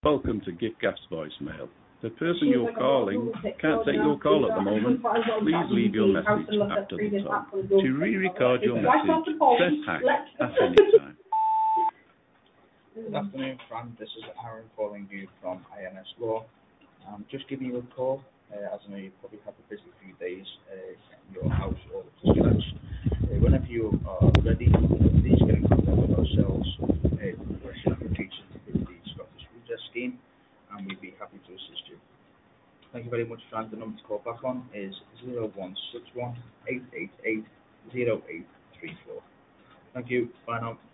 Welcome to GiftGaf's voicemail. The person you're calling can't take your call at the moment. Please leave your message after the tone. To re-record your message, press hash at any time. Good afternoon, Fran. This is Aaron calling you from INS Law. Just giving you a call, as I know you probably have a busy few days in your house or the scratch. Whenever you are ready, please get in contact with ourselves with your application with the Scottish Redress Scheme, and we'd be happy to assist you. Thank you very much, Fran. The number to call back on is 0161 888 0834. Thank you. Bye now.